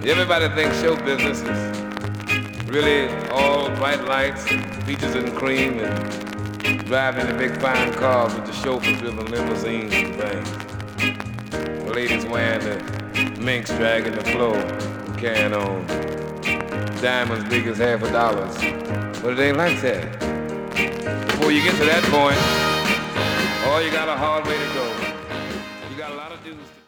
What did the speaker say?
Everybody thinks show business is really all bright lights, peaches and cream, and driving the big fine cars with the chauffeurs driven limousines and things. The ladies wearing the minks dragging the floor and carrying on. Diamonds big as $50. But it ain't like that. Before you get to that point, oh, you got a hard way to go. You got a lot of dudes to